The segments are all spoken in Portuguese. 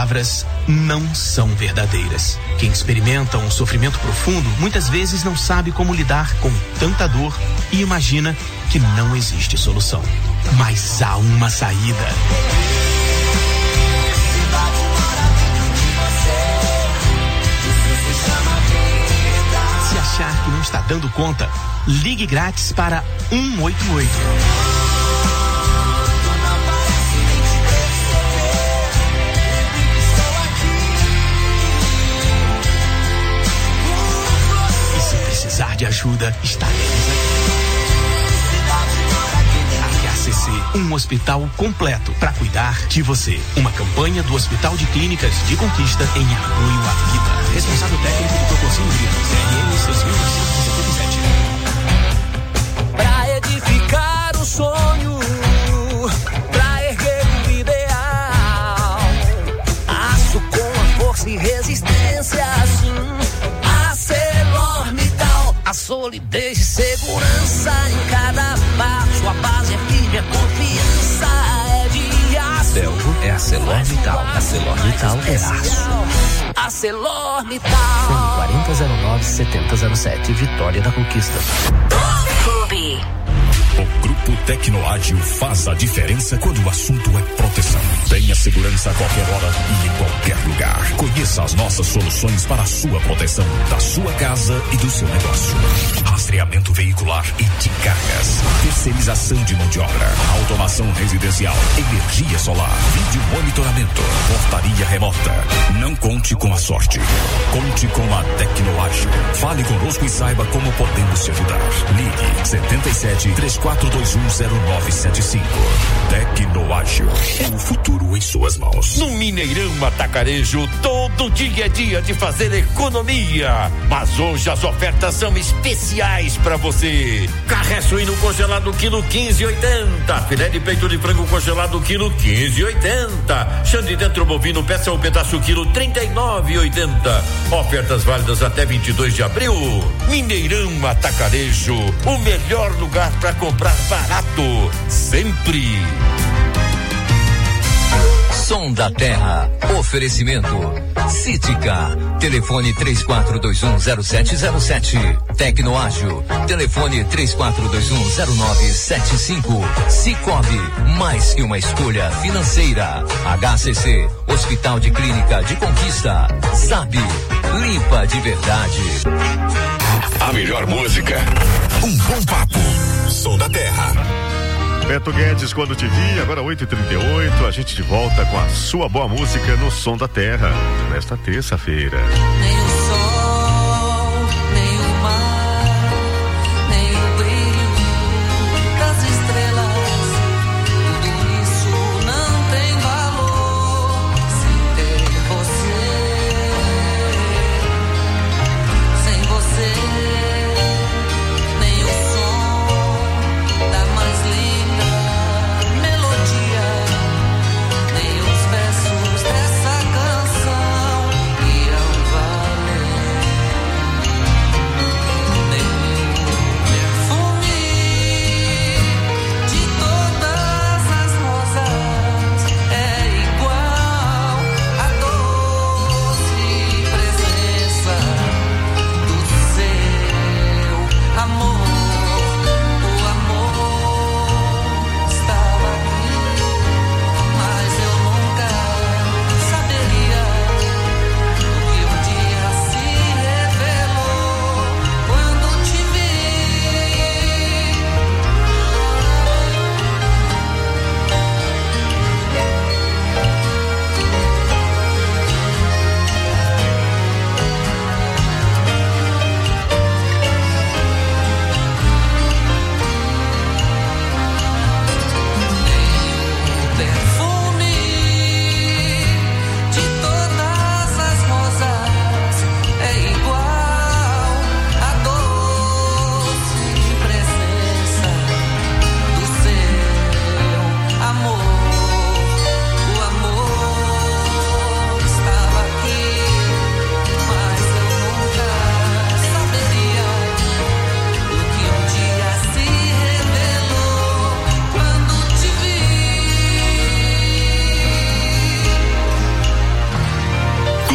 palavras não são verdadeiras. Quem experimenta um sofrimento profundo muitas vezes não sabe como lidar com tanta dor e imagina que não existe solução. Mas há uma saída. Se achar que não está dando conta, ligue grátis para 188. Precisar de ajuda, estaremos aqui. HCC, um hospital completo para cuidar de você. Uma campanha do Hospital de Clínicas de Conquista em apoio à vida. Responsável técnico do Proporcinho Grito, CRM 6977. Pra edificar o sonho, pra erguer o ideal, aço com a força e resistência, assim. A solidez e segurança em cada passo. A base é firme, a confiança é de aço. Belgo é ArcelorMittal. ArcelorMittal é aço. ArcelorMittal. Fone 4009-7007, Vitória da Conquista. Clube. O Grupo Tecnoágil faz a diferença quando o assunto é proteção. Tenha segurança a qualquer hora e em qualquer lugar. Conheça as nossas soluções para a sua proteção, da sua casa e do seu negócio. Rastreamento veicular e de cargas. Terceirização de mão de obra. Automação residencial. Energia solar. Vídeo monitoramento. Portaria remota. Não conte com a sorte. Conte com a Tecnoágil. Fale conosco e saiba como podemos te ajudar. Ligue 77 34210975. Tecnoágil. É o futuro em suas mãos. No Mineirão Atacarejo, todo dia é dia de fazer economia. Mas hoje as ofertas são especiais para você. Carré suíno congelado quilo 15,80. Filé de peito de frango congelado quilo 15,80. Chão de dentro bovino peça um pedaço quilo 39,80. Ofertas válidas até 22 de abril. Mineirão Atacarejo, o melhor lugar para comprar barato, sempre. Som da Terra. Oferecimento Cítica. Telefone 34210707. Tecnoágil. Telefone 34210975. Cicobi. Mais que uma escolha financeira. HCC. Hospital de Clínica de Conquista. Sabe. Limpa de verdade. A melhor música. Um bom papo. Som da Terra. Beto Guedes, quando te vi, agora 8h38, a gente de volta com a sua boa música no Som da Terra, nesta terça-feira. Nem o sol, nem o mar, nem o brilho das estrelas, tudo isso não tem valor sem ter você, sem você. Nem o som da mais linda melodia, nem os versos dessa canção irão valer.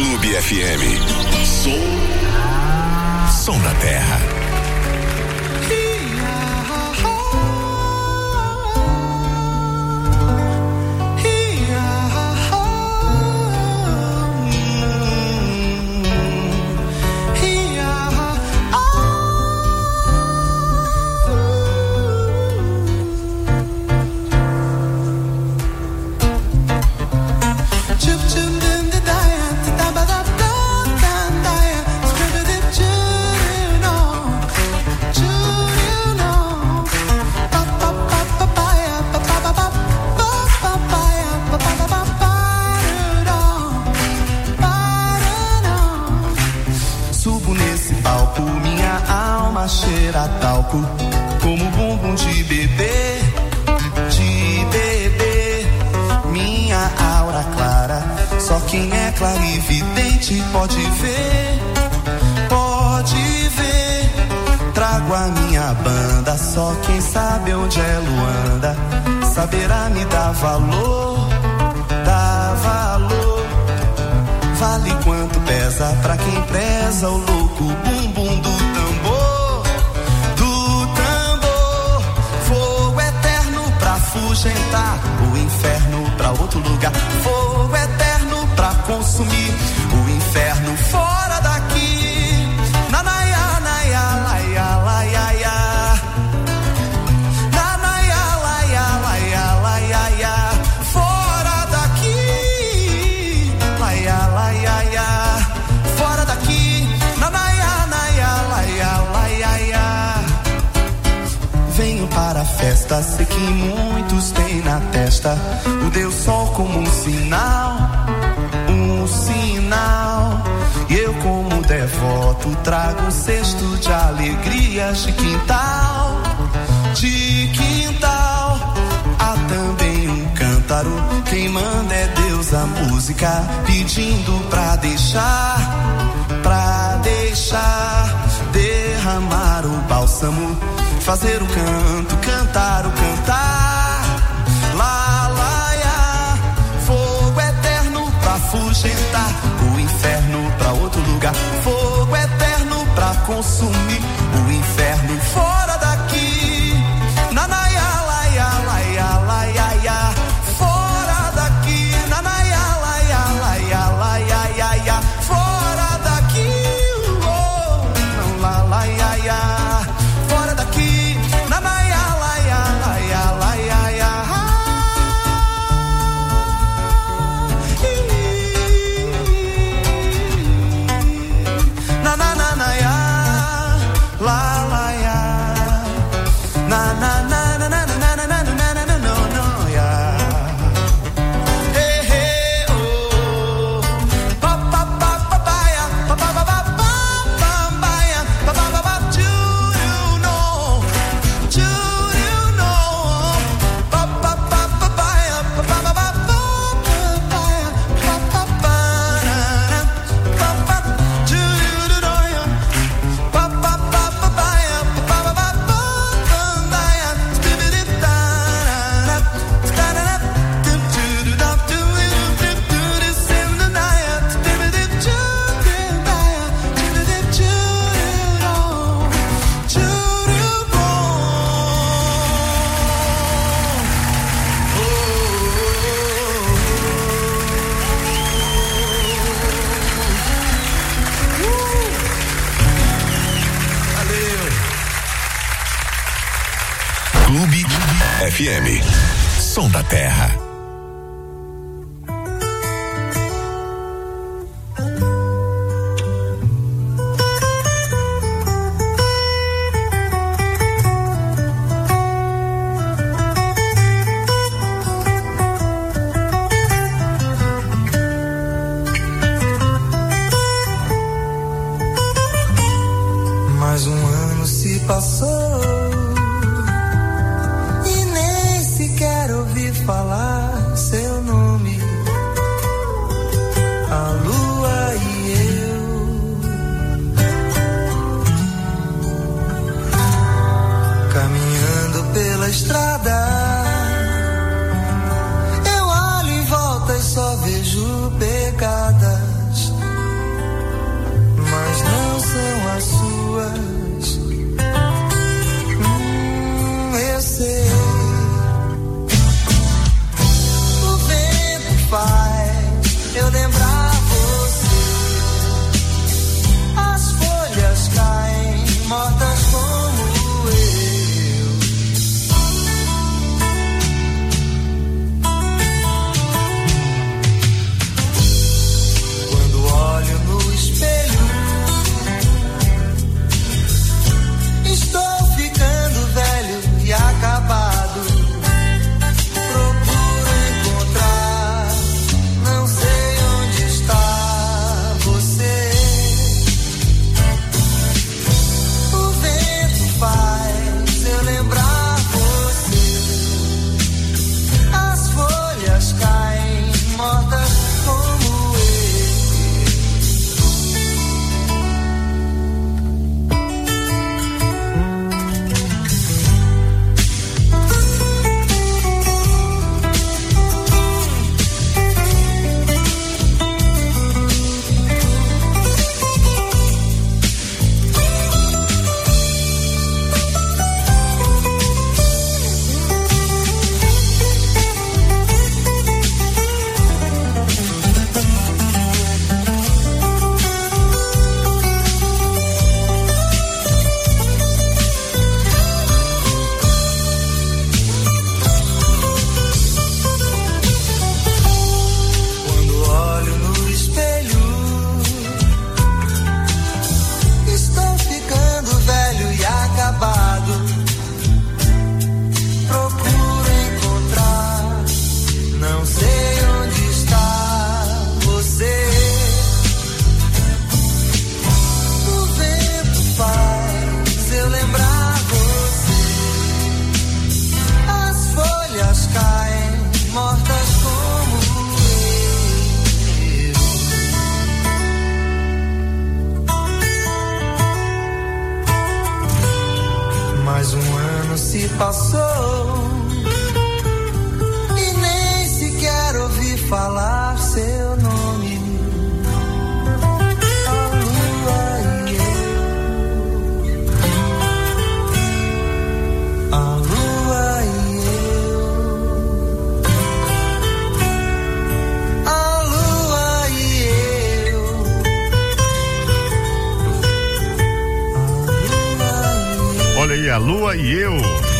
Clube FM. Som da Terra. Cheira a talco, como bumbum de bebê, minha aura clara, só quem é clarividente pode ver, trago a minha banda, só quem sabe onde é Luanda, saberá me dar valor, vale quanto pesa pra quem preza o louco bumbum do tambor. Afugentar o inferno pra outro lugar, fogo eterno pra consumir o inferno fora daqui. Nanaya, naya, laia, laia, ya. Nanaya, laia, laia, laia, ya. Fora daqui. Laia, laia, ya. Fora daqui. Nanaya, naya, laia, laia, ya. Venho para a festa, sei que muitos têm na testa o Deus Sol como um sinal. E eu como devoto trago um cesto de alegrias de quintal. Há também um cântaro, quem manda é Deus a música, pedindo pra deixar derramar o bálsamo, fazer o canto, cantar o cantar. Lá, lá, ya. Fogo eterno pra afugentar o inferno pra outro lugar. Fogo eterno pra consumir o inferno fora daqui. Nanaya, laia, laia, laia, ya. Fora daqui. Nanaya, laia, laia, laia, ya, ya. Fora daqui. Não, lá, laia, ya. Fora daqui. Nanaya, laia, laia, laia, ya. Na na na na ya, la la ya. Na na na na na na na na na na na no no ya. Hey hey oh. Pa pa pa pa pa ya, pa pa pa pa pa pa ya, pa pa pa pa do you know? Do you know? Pa pa pa pa pa ya, pa pa pa pa pa pa ya, pa pa pa na pa pa do you know ya? Pa pa pa pa pa ya, pa pa pa pa pa ya, skibidi da na da na do do do da do do do this in the night, skibidi do da ya, skibidi do Clube FM. Som da Terra. Mais um ano se passou e nem sequer ouvi falar aí, a Lua e Eu.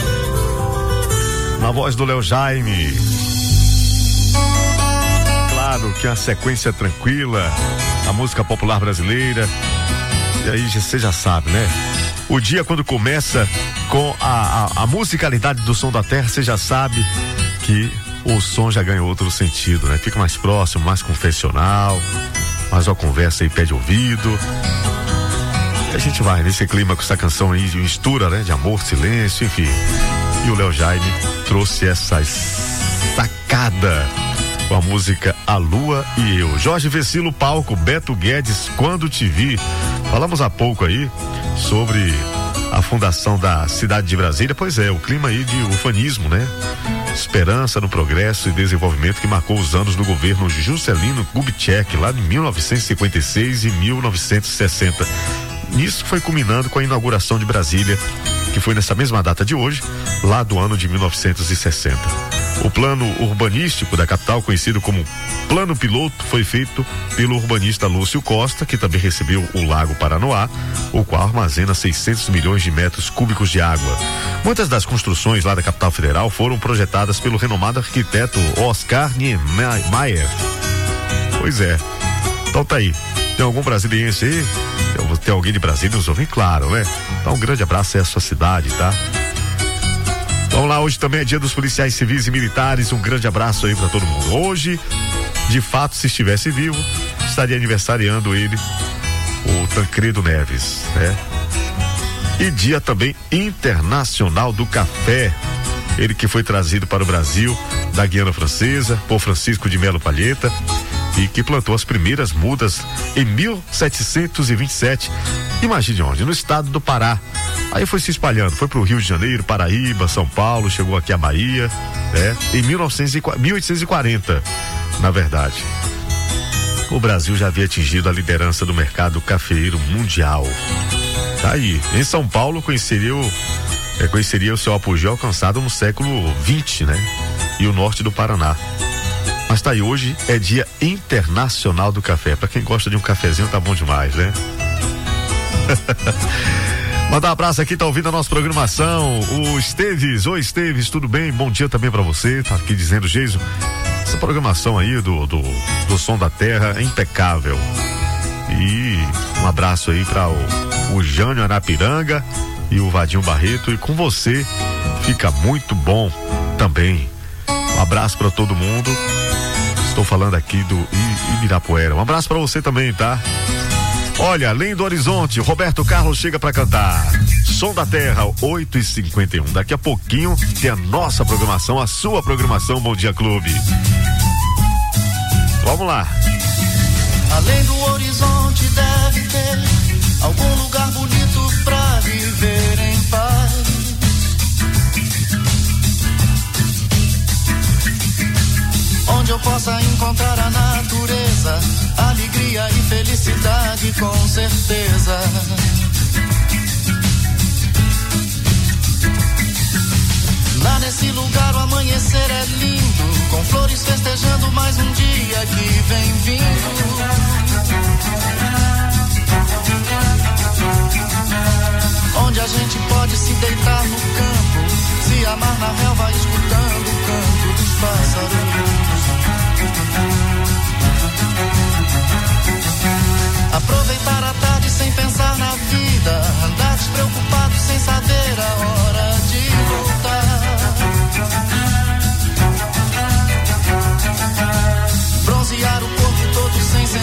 Na voz do Léo Jaime. Claro que a sequência tranquila, a música popular brasileira. E aí você já sabe, né? O dia quando começa com a musicalidade do Som da Terra, você já sabe que o som já ganha outro sentido, né? Fica mais próximo, mais confessional, mais uma conversa aí, pé de ouvido. E a gente vai nesse clima com essa canção aí de mistura, né? De amor, silêncio, enfim. E o Léo Jaime trouxe essa sacada com a música A Lua e Eu. Jorge Vecilo, palco, Beto Guedes, Quando Te Vi. Falamos há pouco aí sobre a fundação da cidade de Brasília. Pois é, o clima aí de ufanismo, né? Esperança no progresso e desenvolvimento que marcou os anos do governo Juscelino Kubitschek, lá de 1956 e 1960. Nisso foi culminando com a inauguração de Brasília, que foi nessa mesma data de hoje, lá do ano de 1960. O plano urbanístico da capital, conhecido como Plano Piloto, foi feito pelo urbanista Lúcio Costa, que também recebeu o Lago Paranoá, o qual armazena 600 milhões de metros cúbicos de água. Muitas das construções lá da capital federal foram projetadas pelo renomado arquiteto Oscar Niemeyer. Pois é. Então tá aí. Tem algum brasiliense aí? Tem alguém de Brasília nos ouvindo? Claro, né? Então um grande abraço aí à sua cidade, tá? Vamos lá, hoje também é dia dos policiais civis e militares, um grande abraço aí pra todo mundo. Hoje, de fato, se estivesse vivo, estaria aniversariando ele, o Tancredo Neves, né? E dia também internacional do café, ele que foi trazido para o Brasil da Guiana Francesa por Francisco de Melo Palheta e que plantou as primeiras mudas em 1727. Imagine onde? No estado do Pará. Aí foi se espalhando, foi pro Rio de Janeiro, Paraíba, São Paulo, chegou aqui à Bahia, né? Em 1840, na verdade. O Brasil já havia atingido a liderança do mercado cafeeiro mundial. Tá aí, em São Paulo conheceria o seu apogeu alcançado no século XX, né? E o norte do Paraná. Mas tá aí, hoje é dia internacional do café. Pra quem gosta de um cafezinho, tá bom demais, né? Mandar um abraço aqui, tá ouvindo a nossa programação, o Esteves. Oi, Esteves, tudo bem? Bom dia também pra você, tá aqui dizendo, Geiso, essa programação aí do Som da Terra é impecável. E um abraço aí pra o Jânio Arapiranga e o Vadinho Barreto, e com você fica muito bom também. Um abraço pra todo mundo. Estou falando aqui do Ibirapuera. Um abraço pra você também, tá? Olha, além do horizonte, Roberto Carlos chega pra cantar. Som da Terra, 8h51. Daqui a pouquinho tem a nossa programação, a sua programação Bom Dia Clube. Vamos lá. Além do horizonte deve ter algum lugar bonito pra viver em paz. Onde eu possa encontrar a natureza, alegria e felicidade, com certeza. Lá nesse lugar o amanhecer é lindo, com flores festejando mais um dia que vem vindo. Onde a gente pode se deitar no campo, se amar na relva escutando o canto dos pássaros. Aproveitar a tarde sem pensar na vida, andar despreocupado sem saber a hora de voltar. Bronzear o corpo todo sem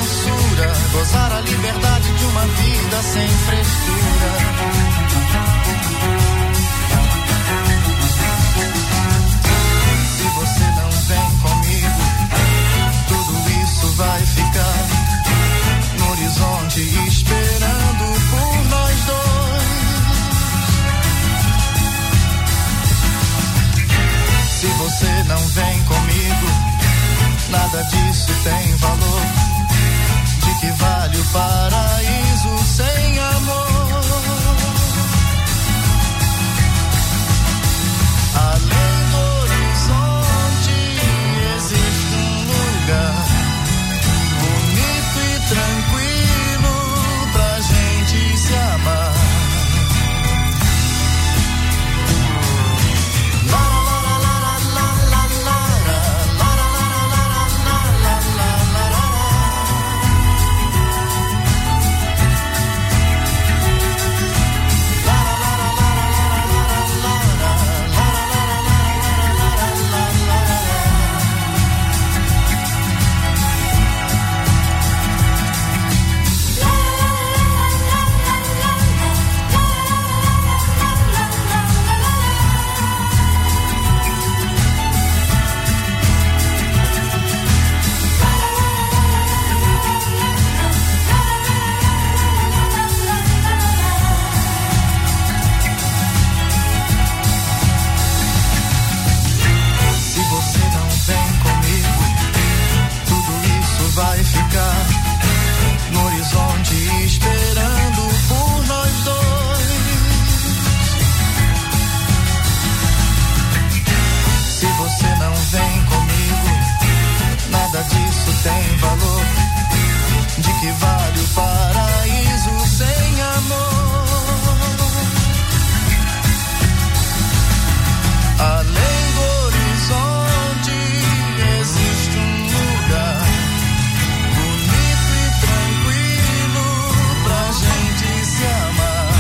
que vale o paraíso sem amor? Além do horizonte existe um lugar bonito e tranquilo pra gente se amar.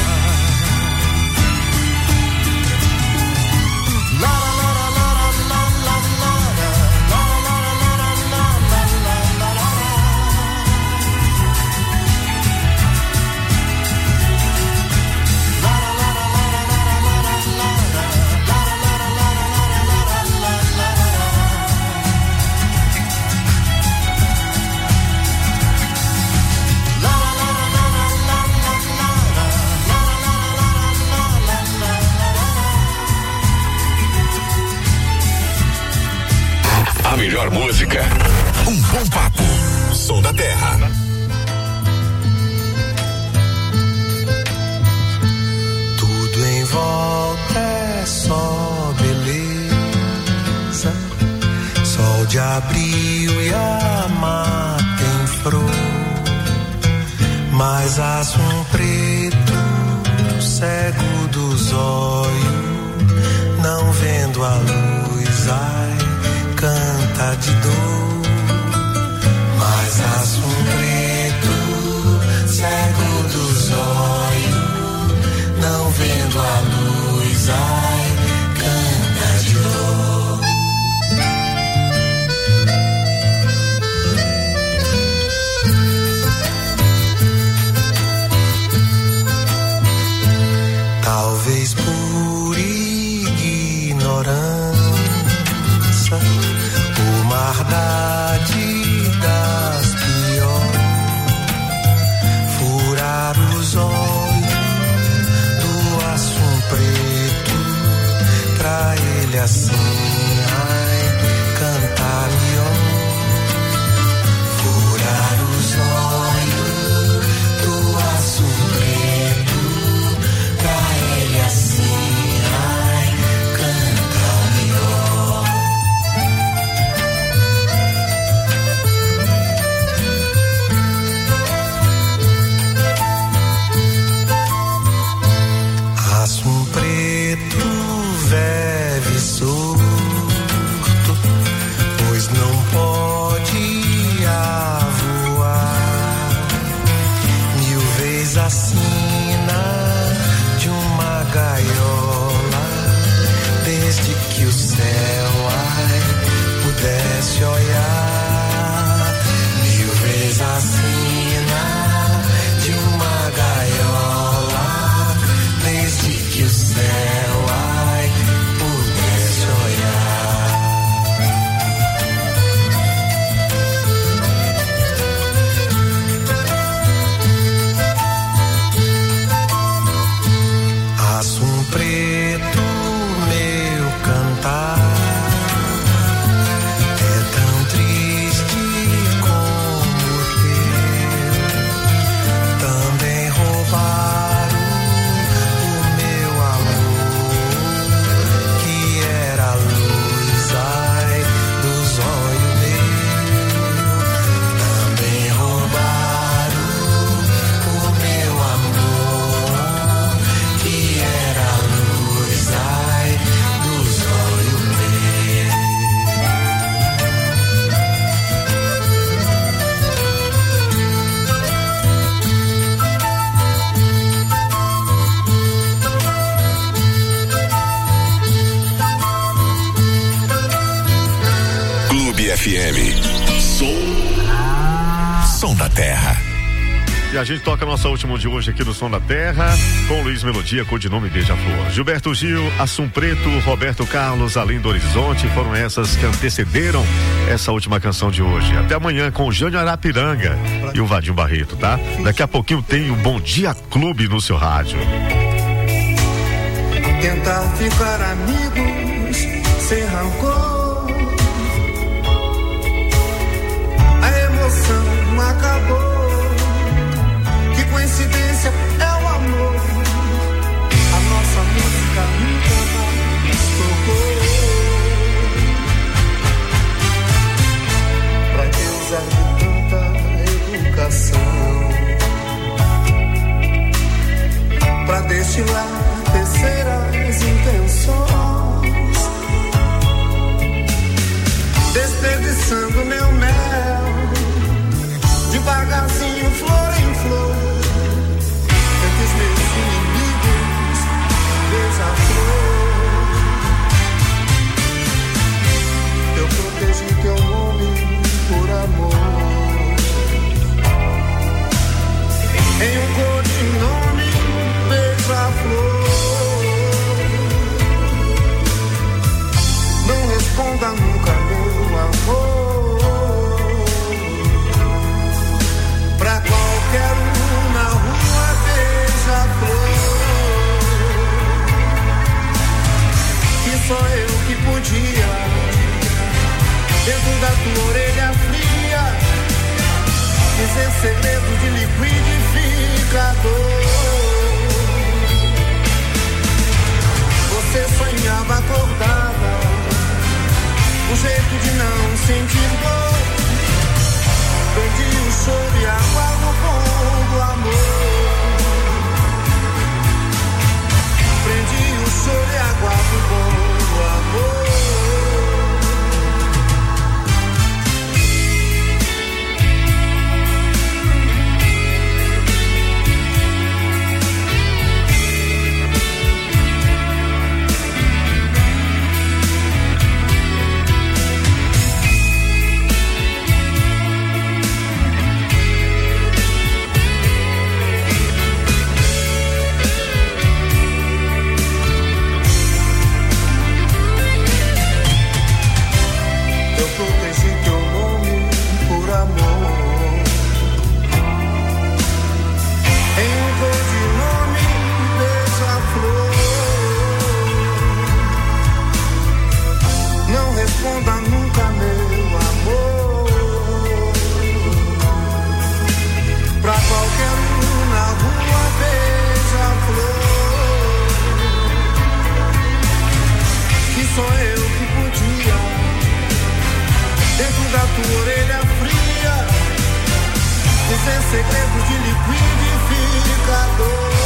A melhor música, um bom papo, Som da Terra. Tudo em volta é só beleza, sol de abril e a mata em flor, mas azul preto, cego dos olhos, não vendo a luz, ai, canta de dor, mas azul preto, cego dos olhos, não vendo a luz, ai, canta de dor. Talvez por ignorância, uma maldade das piores, furar os olhos do aço preto, pra ele assim, ai, cantar leão. Furar os olhos do aço preto, pra ele assim, ai, cantar leão. Aço preto, vive surto, pois não pode voar. 1000 vezes a sina de uma gaiola, desde que o céu, ai, pudesse olhar. 1000 vezes a sina de uma gaiola, desde que o céu, ai, pudesse olhar. Aço preto, meu cantar é tão triste como o teu. Também roubaram o meu amor, que era a luz, ai, dos olhos meus. Também roubaram o meu amor, que era a luz, ai, dos olhos meus. Clube FM. Som da Terra. E a gente toca a nossa última de hoje aqui no Som da Terra, com Luiz Melodia, codinome Beija-Flor. Gilberto Gil, Assum Preto, Roberto Carlos, Além do Horizonte, foram essas que antecederam essa última canção de hoje. Até amanhã com o Jânio Arapiranga e o Vadinho Barreto, tá? Daqui a pouquinho tem o Bom Dia Clube no seu rádio. Tentar ficar amigos sem rancor, a emoção acabou. Que coincidência é o amor, a nossa música nunca mais tocou. Pra que usar de tanta educação? destilar terceiras intenções, desperdiçando meu mel, devagarzinho, flor em flor, entre os meus inimigos, beija-flor. Eu protegi teu nome por amor, em um codinome, beija-flor. Não responda nunca, meu amor, pra qualquer um na rua, beija-flor. Que só eu que podia, dentro da tua orelha fria, dizer segredo de liquidificador. Você sonhava acordada, um jeito de não sentir dor. Perdi o choro e a água no pão do amor. Prendi o choro e a água no pão do amor. Responda nunca, meu amor, pra qualquer um na rua, beija-flor. Que só eu que podia, dentro da tua orelha fria, dizer segredo de liquidificador.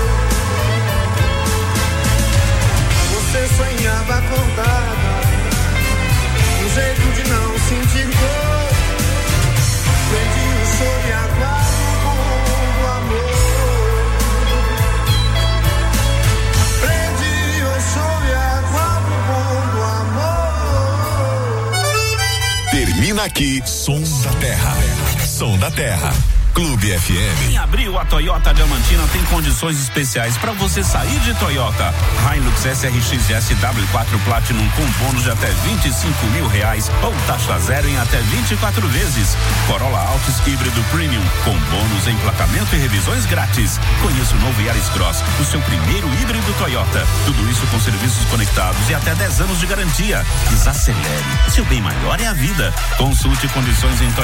Você sonhava acordada, um jeito de não sentir dor. Prendi o choro e a água do amor. Prendi o choro e a água do amor. Termina aqui, Som da Terra. Som da Terra. Clube FM. Em abril, a Toyota Diamantina tem condições especiais para você sair de Toyota. Hilux SRX SW4 Platinum com bônus de até R$25.000 ou taxa zero em até 24 vezes. Corolla Altis híbrido Premium com bônus, emplacamento e revisões grátis. Conheça o novo Yaris Cross, o seu primeiro híbrido Toyota. Tudo isso com serviços conectados e até 10 anos de garantia. Desacelere. Seu bem maior é a vida. Consulte condições em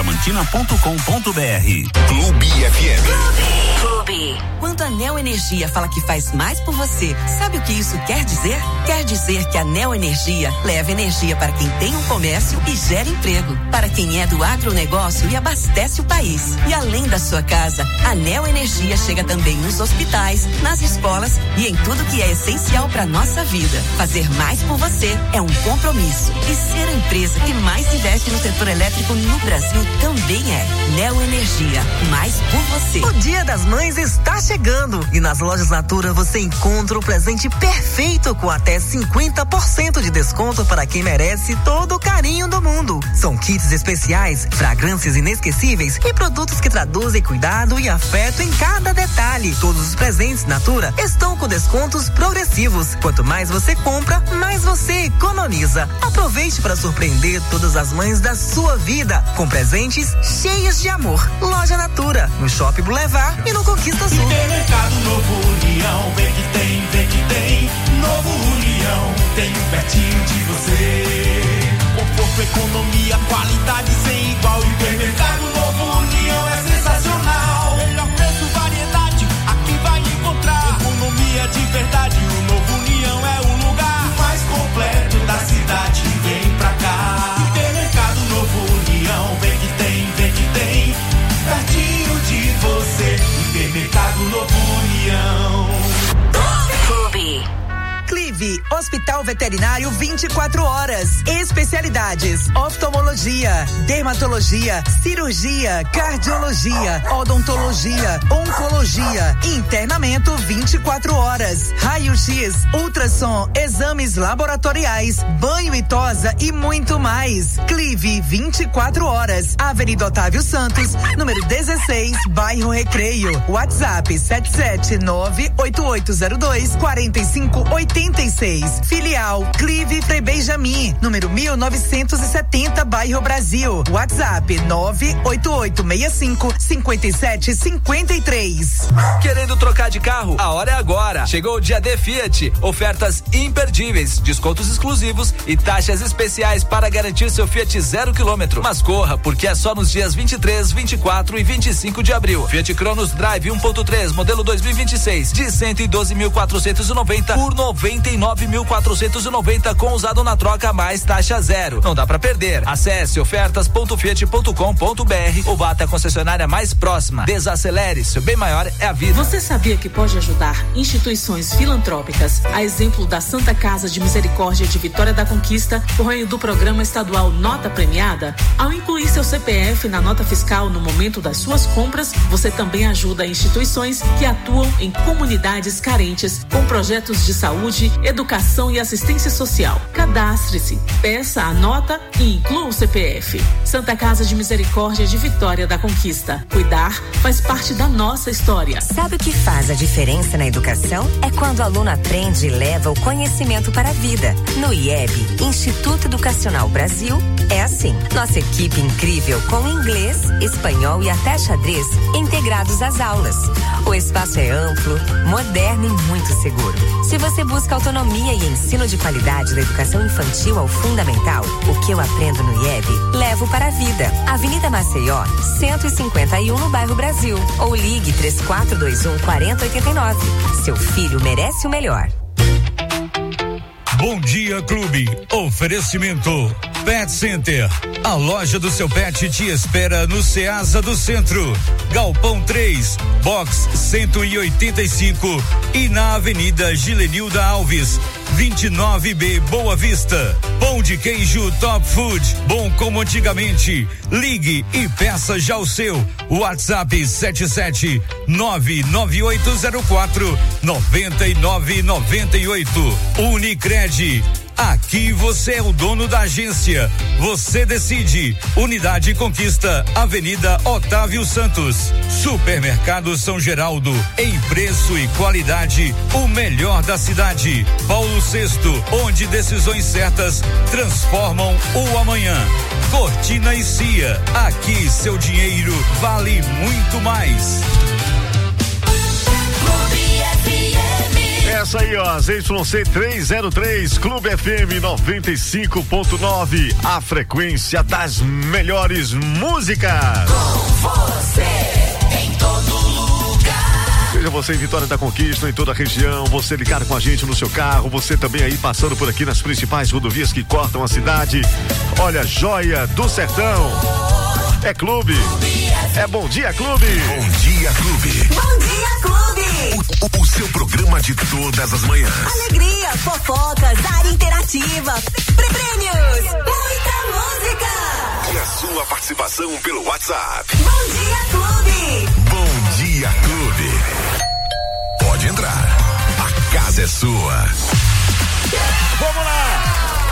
toyotadiamantina.com.br. Clube FM. Clube. Quando a Neo Energia fala que faz mais por você, sabe o que isso quer dizer? Quer dizer que a Neo Energia leva energia para quem tem um comércio e gera emprego, para quem é do agronegócio e abastece o país. E além da sua casa, a Neo Energia chega também nos hospitais, nas escolas e em tudo que é essencial para nossa vida. Fazer mais por você é um compromisso. E ser a empresa que mais investe no setor elétrico no Brasil também é. Neo Energia. Mais por você. O Dia das Mães está chegando e nas lojas Natura você encontra o presente perfeito com até 50% de desconto para quem merece todo o carinho do mundo. São kits especiais, fragrâncias inesquecíveis e produtos que traduzem cuidado e afeto em cada detalhe. Todos os presentes Natura estão com descontos progressivos. Quanto mais você compra, mais você economiza. Aproveite para surpreender todas as mães da sua vida com presentes cheios de amor. Loja Natura, no Shopping Boulevard e no Conquista Sul. Supermercado Novo União, vem que tem, vem que tem. Novo União, tem pertinho de você. Conforto, economia, qualidade sem igual. Supermercado Novo União é sensacional. Melhor preço, variedade, aqui vai encontrar. Economia de verdade, o Novo União é o lugar mais completo da cidade. Vem pra cá. Supermercado Novo União, vem que tem, vem que tem. Pertinho de você, Supermercado Novo União. Hospital Veterinário 24 horas. Especialidades: oftalmologia, dermatologia, cirurgia, cardiologia, odontologia, oncologia, internamento 24 horas, raio-x, ultrassom, exames laboratoriais, banho e tosa e muito mais. Clive 24 horas, Avenida Otávio Santos, número 16, bairro Recreio. WhatsApp 7798802-4586. Filial Clive Frei Benjamin, número 1970, bairro Brasil. WhatsApp 98865-5753. Querendo trocar de carro? A hora é agora. Chegou o dia D Fiat. Ofertas imperdíveis, descontos exclusivos e taxas especiais para garantir seu Fiat 0 km. Mas corra, porque é só nos dias 23, 24 e 25 de abril. Fiat Cronos Drive 1.3, modelo 2026, de 112.490 por 99.490 com usado na troca mais taxa zero. Não dá pra perder. Acesse ofertas.fiat.com.br ou vá até a concessionária mais próxima. Desacelere, seu bem maior é a vida. Você sabia que pode ajudar instituições filantrópicas, a exemplo da Santa Casa de Misericórdia de Vitória da Conquista, por meio do programa estadual Nota Premiada? Ao incluir seu CPF na nota fiscal no momento das suas compras, você também ajuda instituições que atuam em comunidades carentes com projetos de saúde, educação e assistência social. Cadastre-se, peça a nota e inclua o CPF. Santa Casa de Misericórdia de Vitória da Conquista. Cuidar faz parte da nossa história. Sabe o que faz a diferença na educação? É quando o aluno aprende e leva o conhecimento para a vida. No IEB, Instituto Educacional Brasil, é assim. Nossa equipe incrível com inglês, espanhol e até xadrez integrados às aulas. O espaço é amplo, moderno e muito seguro. Se você busca autonomia e ensino de qualidade da educação infantil ao fundamental, o que eu aprendo no IEB, levo para a vida. Avenida Maceió, 151 no bairro Brasil. Ou ligue 3421-4089. Seu filho merece o melhor. Bom Dia Clube. Oferecimento Pet Center. A loja do seu pet te espera no Ceasa do Centro. Galpão 3, box 185 e na Avenida Gilenilda Alves, 29B, Boa Vista. Pão de queijo Top Food, bom como antigamente. Ligue e peça já o seu. WhatsApp 77998049998. Unicred. Aqui você é o dono da agência. Você decide. Unidade Conquista, Avenida Otávio Santos. Supermercado São Geraldo. Em preço e qualidade, o melhor da cidade. Paulo VI, onde decisões certas transformam o amanhã. Cortina e Cia. Aqui seu dinheiro vale muito mais. Essa aí, ó, ZYC 303, Clube FM 95.9, a frequência das melhores músicas. Com você, em todo lugar. Seja você em Vitória da Conquista, em toda a região, você ligado com a gente no seu carro, você também aí passando por aqui nas principais rodovias que cortam a cidade. Olha, Joia do Sertão. É clube. É Bom Dia Clube. Bom Dia Clube. Bom Dia Clube. O seu programa de todas as manhãs. Alegria, fofocas, área interativa, prêmios, muita música. E a sua participação pelo WhatsApp. Bom Dia Clube. Bom Dia Clube. Pode entrar. A casa é sua. Vamos lá.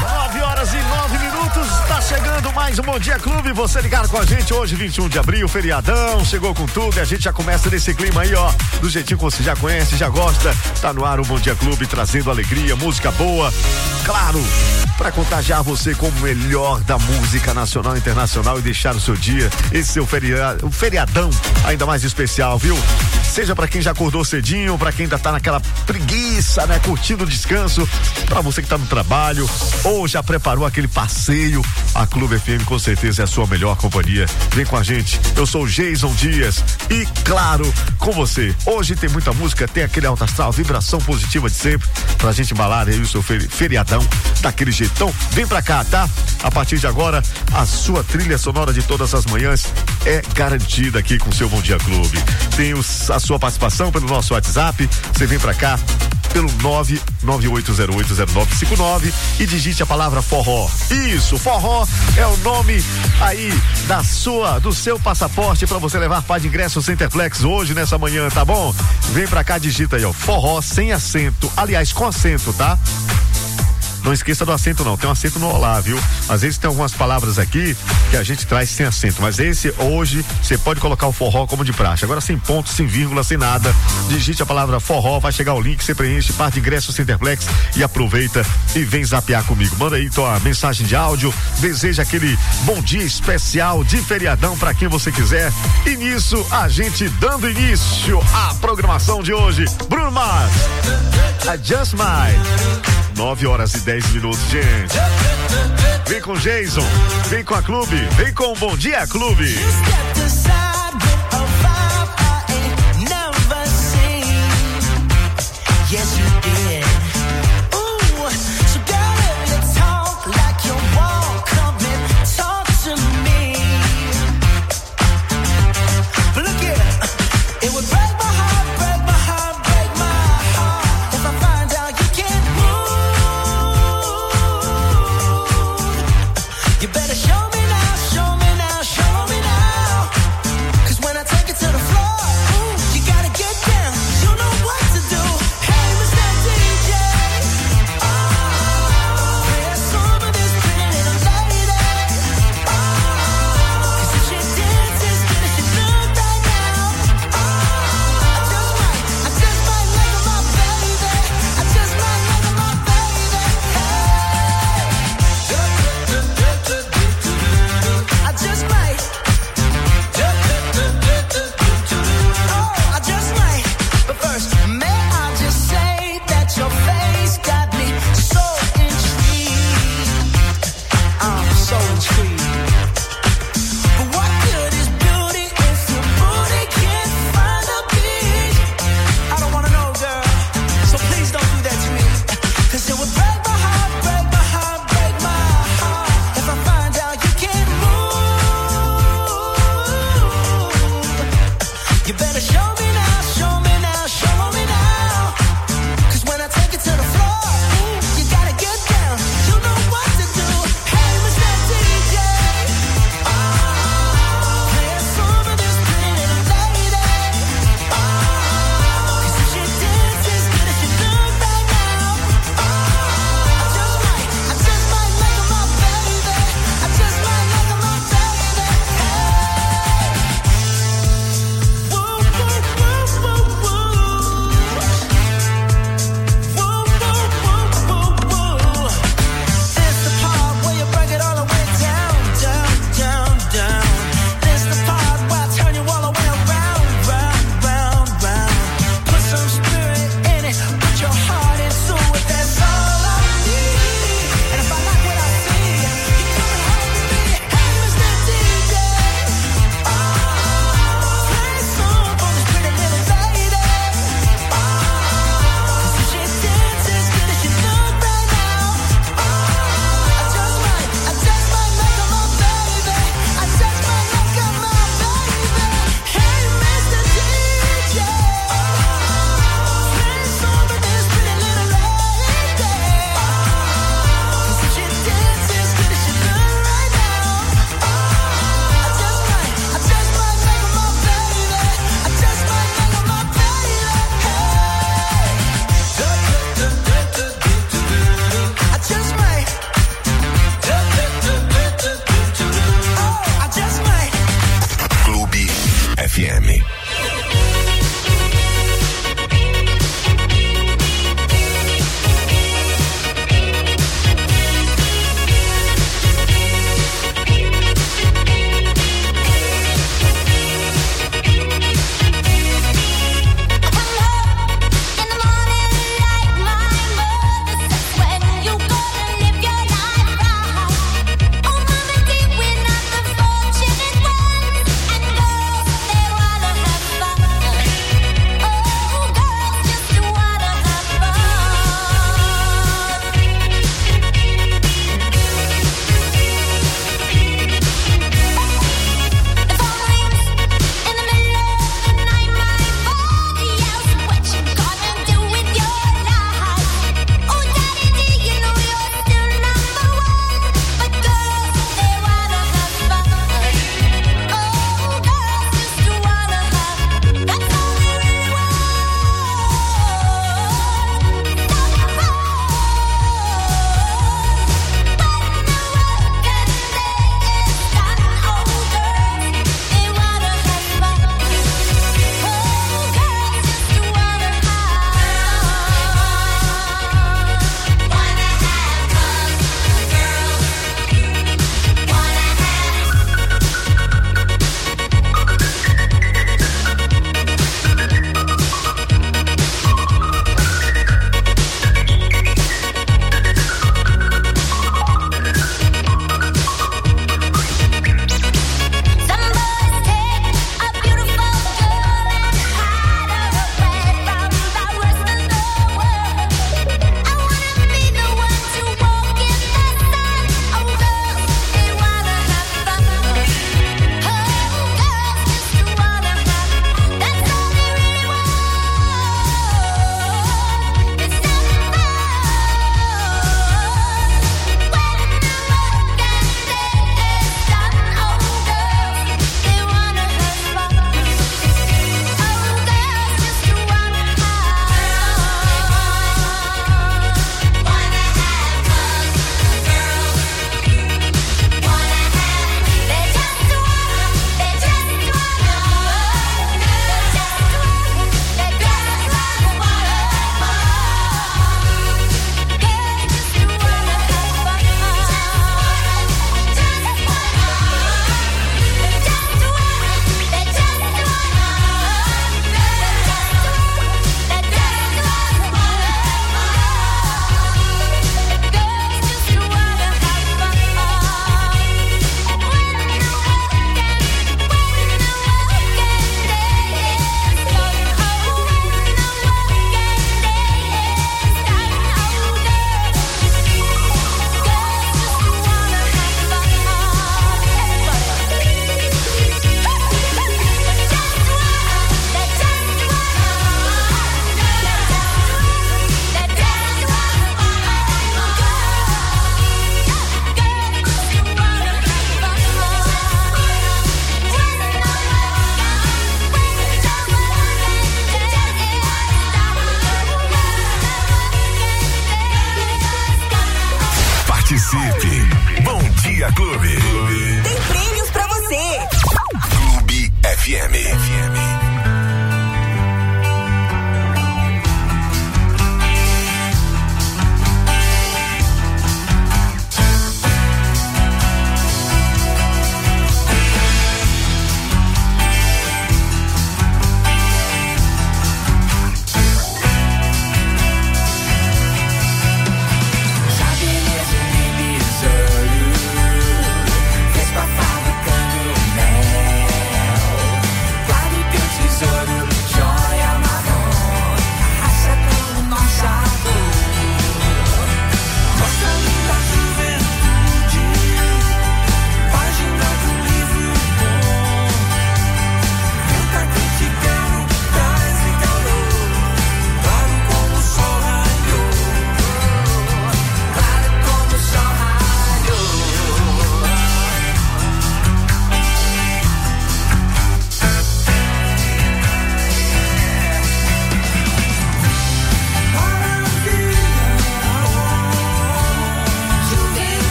9h09, tá chegando mais um Bom Dia Clube, você ligado com a gente hoje, 21 de abril, feriadão, chegou com tudo e a gente já começa nesse clima aí, ó, do jeitinho que você já conhece, já gosta, tá no ar o Bom Dia Clube, trazendo alegria, música boa, claro, pra contagiar você com o melhor da música nacional e internacional e deixar o seu dia, esse seu feriadão ainda mais especial, viu? Seja pra quem já acordou cedinho, pra quem ainda tá naquela preguiça, né, curtindo o descanso, pra você que tá no trabalho ou já preparou aquele passeio, a Clube FM com certeza é a sua melhor companhia. Vem com a gente, eu sou o Jason Dias e claro, com você. Hoje tem muita música, tem aquele alto astral, vibração positiva de sempre, pra gente embalar aí o seu feriadão daquele jeito. Então, vem pra cá, tá? A partir de agora, a sua trilha sonora de todas as manhãs é garantida aqui com o seu Bom Dia Clube. Tem a sua participação pelo nosso WhatsApp, você vem pra cá, pelo 998080959 e digite a palavra forró. Isso, forró é o nome aí do seu passaporte para você levar par de ingressos Centerplex hoje nessa manhã, tá bom? Vem pra cá, digita aí, ó, forró sem acento, aliás, com acento, tá? Não esqueça do acento não, tem um acento no olá, viu? Às vezes tem algumas palavras aqui que a gente traz sem acento, mas esse hoje você pode colocar o forró como de praxe. Agora sem ponto, sem vírgula, sem nada. Digite a palavra forró, vai chegar o link, você preenche, parte de ingresso Centerplex e aproveita e vem zapear comigo. Manda aí tua mensagem de áudio, deseja aquele bom dia especial de feriadão pra quem você quiser. E nisso a gente dando início à programação de hoje. Bruno Mars, Adjust My. 9h10, gente. Vem com Jason, vem com a Clube, vem com o Bom Dia Clube.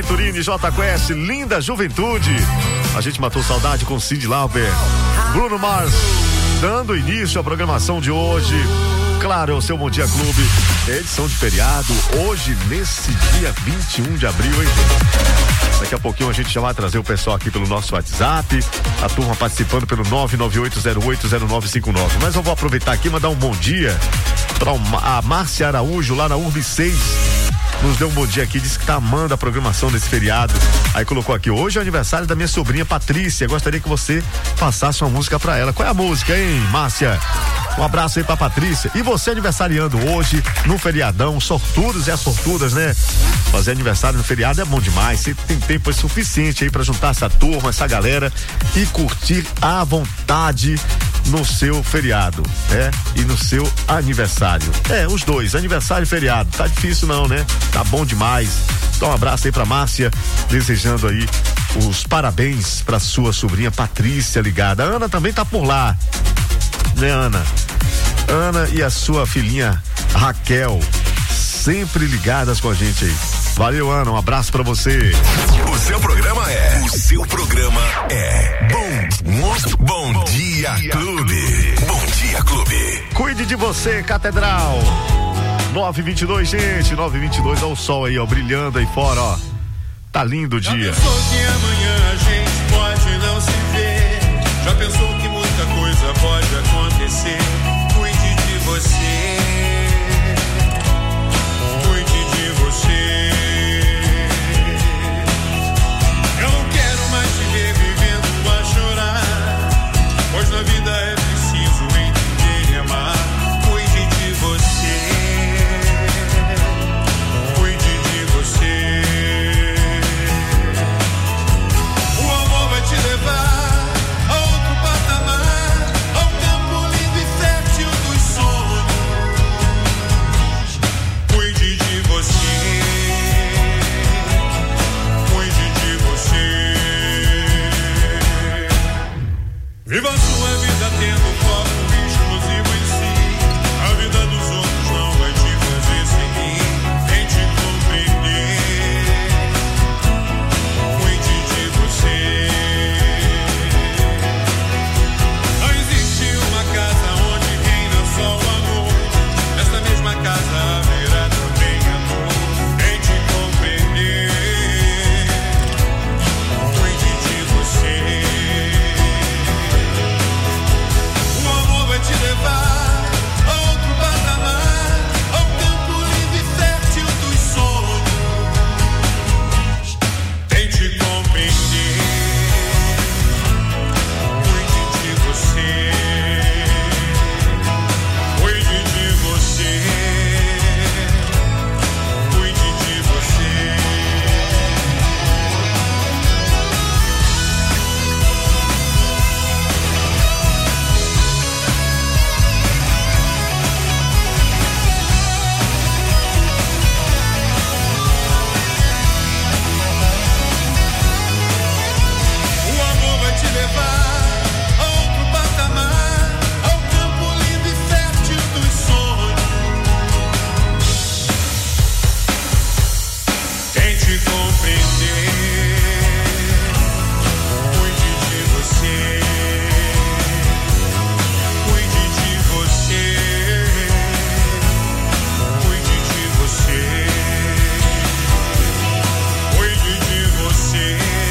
Venturini, J Quest, Linda Juventude. A gente matou saudade com Cyndi Lauper, Bruno Mars, dando início à programação de hoje. Claro, é o seu Bom Dia Clube, edição de feriado, hoje nesse dia 21 de abril, hein? Daqui a pouquinho a gente já vai trazer o pessoal aqui pelo nosso WhatsApp, a turma participando pelo 998080959. Mas eu vou aproveitar aqui e mandar um bom dia para a Márcia Araújo, lá na Urb 6. Nos deu um bom dia aqui, disse que tá amando a programação desse feriado. Aí colocou aqui, hoje é o aniversário da minha sobrinha Patrícia, gostaria que você passasse uma música pra ela. Qual é a música, hein, Márcia? Um abraço aí pra Patrícia. E você aniversariando hoje, no feriadão, sortudos e as sortudas, né? Fazer aniversário no feriado é bom demais, você tem tempo suficiente aí pra juntar essa turma, essa galera e curtir à vontade no seu feriado, né? E no seu aniversário. Os dois, aniversário e feriado. Tá difícil não, né? Tá bom demais. Então um abraço aí pra Márcia, desejando aí os parabéns pra sua sobrinha Patrícia ligada. A Ana também tá por lá, né, Ana? Ana e a sua filhinha Raquel, sempre ligadas com a gente aí. Valeu, Ana, um abraço pra você. O seu programa é Bom Dia Clube. Bom Dia Clube. Cuide de você, Catedral. 9:22, gente, 9:22, olha o sol aí, ó, brilhando aí fora, ó. Tá lindo o dia. Já pensou que amanhã a gente pode não se ver? Já pensou que muita coisa pode acontecer? Cuide de você. Cuide de você. Eu não quero mais te ver vivendo a chorar, pois na vida é preciso entender e amar. Cuide de você. Cuide de você. O amor vai te levar a outro patamar, ao campo lindo e fértil dos sonhos. Cuide de você. Cuide de você. Viva a sua vida tendo foco exclusivo em si. A vida dos outros não vai te fazer seguir. Tente compreender. Cuide de você. Não existe uma casa onde reina só o amor. Nesta mesma casa haverá também amor. Tente compreender. Cuide de você. O amor vai te levar a outro patamar, ao campo lindo e fértil dos sonhos. Tente compreender. Cuide de você. Cuide de você. Cuide de você. O amor vai te levar a outro patamar, ao campo lindo e fértil dos sonhos. Tente compreender. Cuide de você. Cuide de você. Cuide de você. Cuide de você.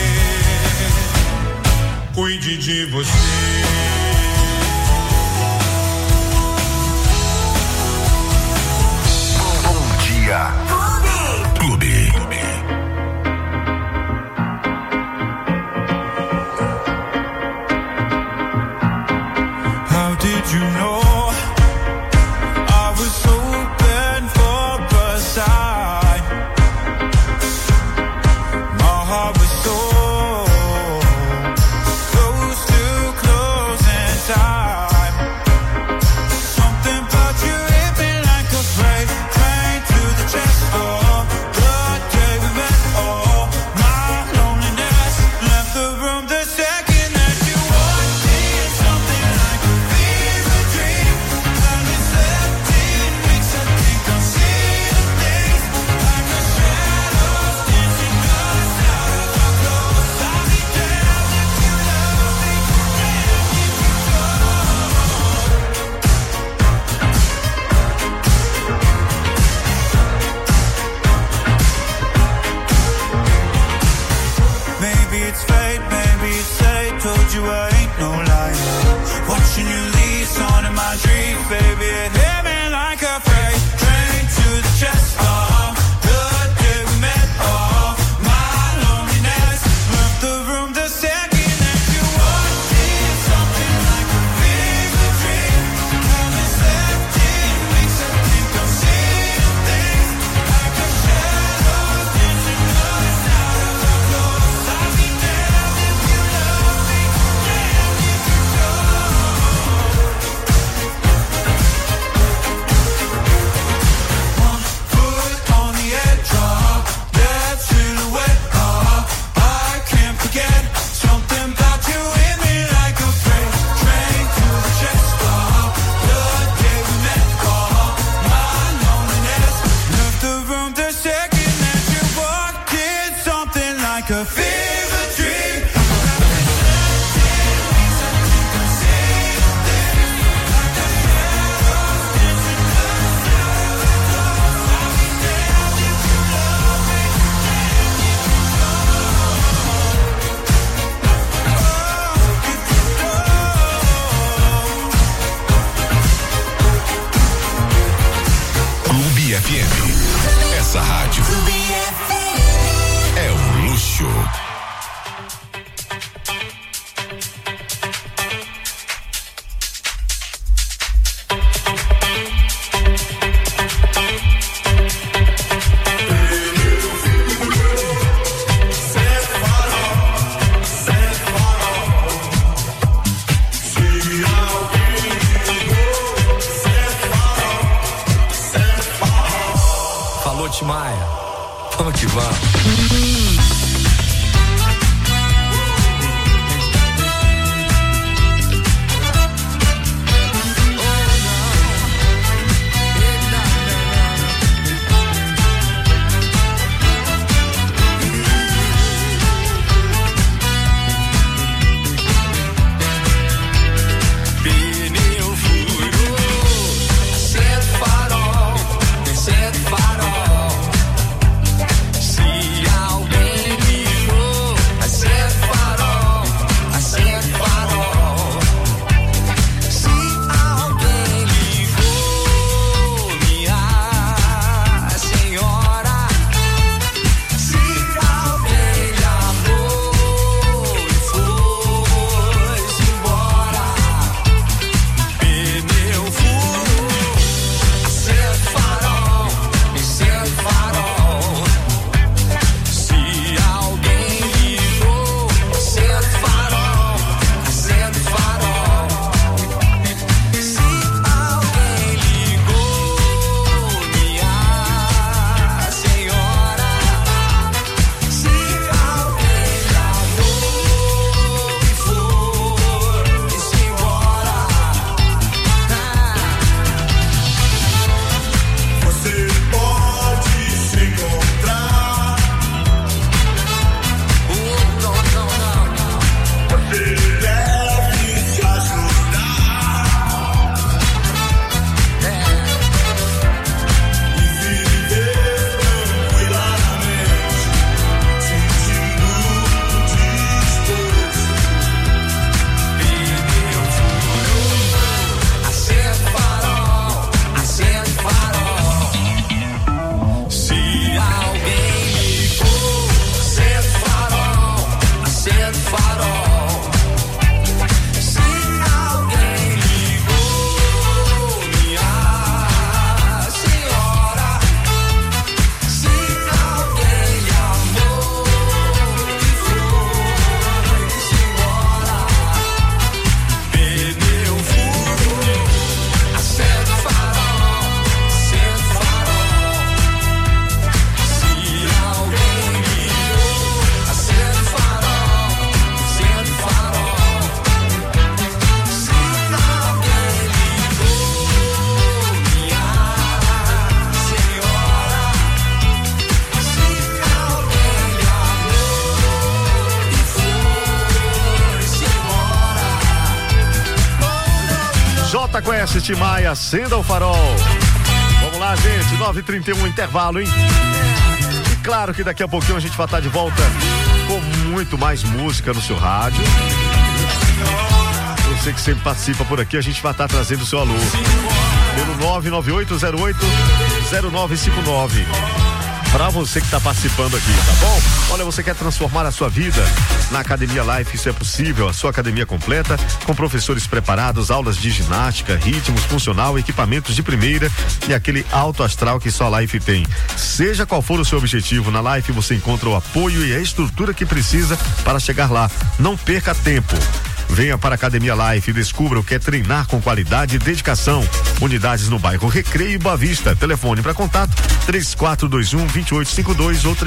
Cuide de você. Bom Dia Clube. How did you know I was open for a sign? My heart was so close to close late, maybe it's late. Told you I ain't no liar. Watching you leave, on in my dreams, baby. It hit me like a freight train to the chest. The day we met, my loneliness left the room the second that you walked in. Something like a fever dream. Time is left in weeks. I think I'm seeing things like a shadow dancing us out of our clothes. I'll be damned if you love me, damned if you don't. 1 foot on the edge, that silhouette, I can't forget. Something about you hit me like a freight train to the chest. The day we met, my loneliness left the room the second that you walked in. Something like a fever dream. Clube FM. Essa rádio é um luxo. Falou, Timaya. Vamos que vamos. Pneu furou, acende farol, acende farol. Se alguém ligou, acende farol, acende farol. Se alguém ligou, minha senhora. Se alguém lhe amou e foi-se embora. Pneu furou, acende farol, acende farol. Se alguém ligou, acende farol, acende farol. Se alguém ligou, minha senhora. Se alguém lhe amou e foi-se embora. Você pode se encontrar. Não. Você deve se ajudar. E viver tranquilamente, sentindo disposto. Pneu furou, acende farol, acende farol. Se alguém ligou, acende farol, acende farol. Se alguém ligou, minha senhora. Se alguém lhe amou e foi-se embora. Pneu furou, acende farol, acende farol. Se alguém ligou, acende farol, acende farol. Se alguém ligou, minha senhora. Se alguém lhe amou e foi-se embora. J Quest, Timaya, acenda o farol. Vamos lá, gente, 9h31, intervalo, hein? E claro que daqui a pouquinho a gente vai estar de volta com muito mais música no seu rádio. Você que sempre participa por aqui, a gente vai estar trazendo o seu alô pelo 998080959. Para você que está participando aqui, tá bom? Olha, você quer transformar a sua vida? Na Academia Life isso é possível, a sua academia completa, com professores preparados, aulas de ginástica, ritmos, funcional, equipamentos de primeira e aquele alto astral que só a Life tem. Seja qual for o seu objetivo, na Life você encontra o apoio e a estrutura que precisa para chegar lá. Não perca tempo. Venha para a Academia Life e descubra o que é treinar com qualidade e dedicação. Unidades no bairro Recreio e Boa Vista. Telefone para contato 3421-2852 ou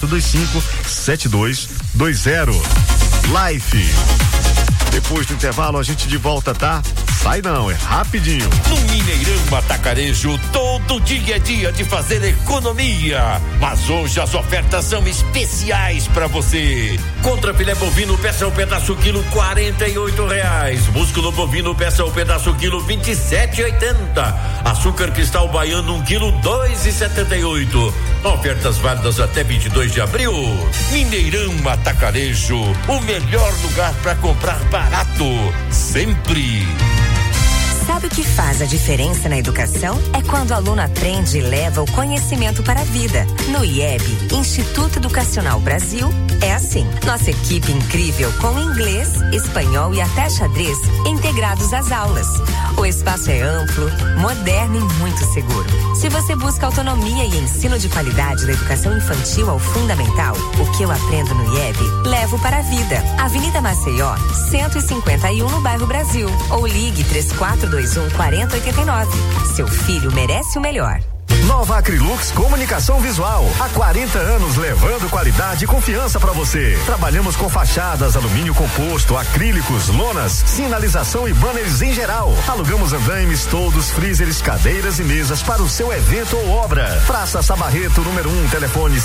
3425-7220. Life. Depois do intervalo a gente de volta, tá? Sai não, é rapidinho. No Mineirão Atacarejo, todo dia é dia de fazer economia. Mas hoje as ofertas são especiais para você. Contra filé bovino, peça o pedaço quilo R$48. Músculo bovino, peça o pedaço quilo R$27,80. Açúcar cristal baiano, 1 quilo R$2,78. Ofertas válidas até 22 de abril. Mineirão Atacarejo, o melhor lugar para comprar barato, sempre. Sabe o que faz a diferença na educação? É quando o aluno aprende e leva o conhecimento para a vida. No IEB, Instituto Educacional Brasil, é assim. Nossa equipe incrível com inglês, espanhol e até xadrez integrados às aulas. O espaço é amplo, moderno e muito seguro. Se você busca autonomia e ensino de qualidade da educação infantil ao fundamental, o que eu aprendo no IEB, levo para a vida. Avenida Maceió, 151 no bairro Brasil. Ou ligue 3421-4089. Seu filho merece o melhor. Nova Acrylux Comunicação Visual. Há 40 anos levando qualidade e confiança para você. Trabalhamos com fachadas, alumínio composto, acrílicos, lonas, sinalização e banners em geral. Alugamos andaimes, toldos, freezers, cadeiras e mesas para o seu evento ou obra. Praça Sabarreto, número 1, telefone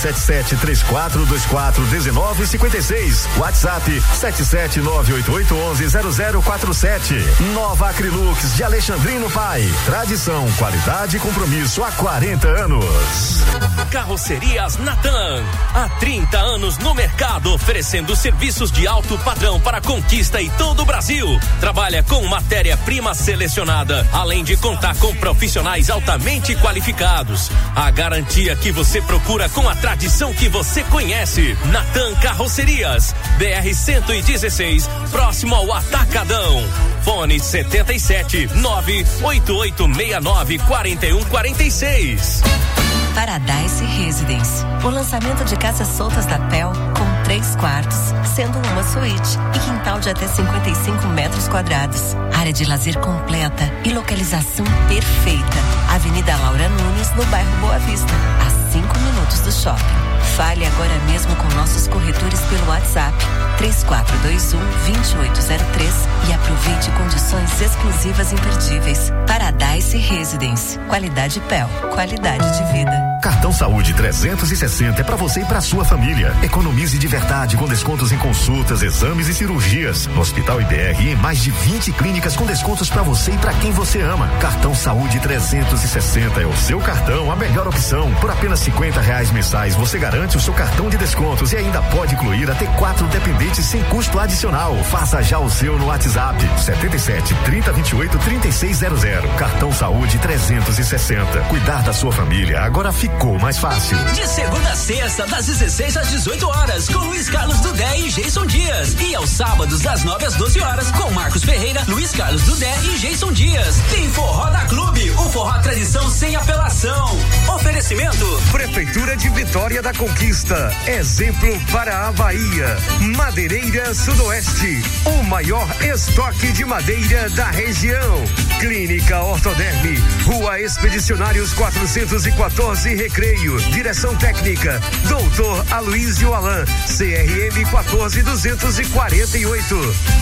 7734241956. WhatsApp 77988110047. Nova Acrylux de Alexandrino Pai. Tradição, qualidade e compromisso há 40 anos. Carrocerias Natan. Há 30 anos no mercado, oferecendo serviços de alto padrão para Conquista e todo o Brasil. Trabalha com matéria-prima selecionada, além de contar com profissionais altamente qualificados. A garantia que você procura com a tradição que você conhece. Natan Carrocerias, BR-116, próximo ao Atacadão. Fone 77-98869-4146. Paradise Residence. O lançamento de casas soltas da PEL com 3 quartos, sendo uma suíte e quintal de até 55 metros quadrados. Área de lazer completa e localização perfeita. Avenida Laura Nunes, no bairro Boa Vista, a 5 minutos do shopping. Fale agora mesmo com nossos corretores pelo WhatsApp 3421-2803 e aproveite condições exclusivas imperdíveis. Paradise Residence. Qualidade PEL. Qualidade de vida. Cartão Saúde 360 é para você e para sua família. Economize de verdade com descontos em consultas, exames e cirurgias. No Hospital IBR e em mais de 20 clínicas com descontos para você e para quem você ama. Cartão Saúde 360 é o seu cartão, a melhor opção. Por apenas R$50 mensais você garante o seu cartão de descontos e ainda pode incluir até 4 dependentes sem custo adicional. Faça já o seu no WhatsApp 77-3028-3600. Cartão Saúde 360. Cuidar da sua família agora ficou mais fácil. De segunda a sexta, das 16 às 18 horas, com Luiz Carlos Dudé e Jason Dias. E aos sábados, das 9 às 12 horas, com Marcos Ferreira, Luiz Carlos Dudé e Jason Dias. Tem Forró da Clube, o forró tradição sem apelação. Oferecimento: Prefeitura de Vitória da Conquista. Exemplo para a Bahia. Madeireira Sudoeste, o maior estoque de madeira da região. Clínica Ortoderme, Rua Expedicionários 414 Recreio. Direção técnica Dr. Aloysio Alan, CRM 14248.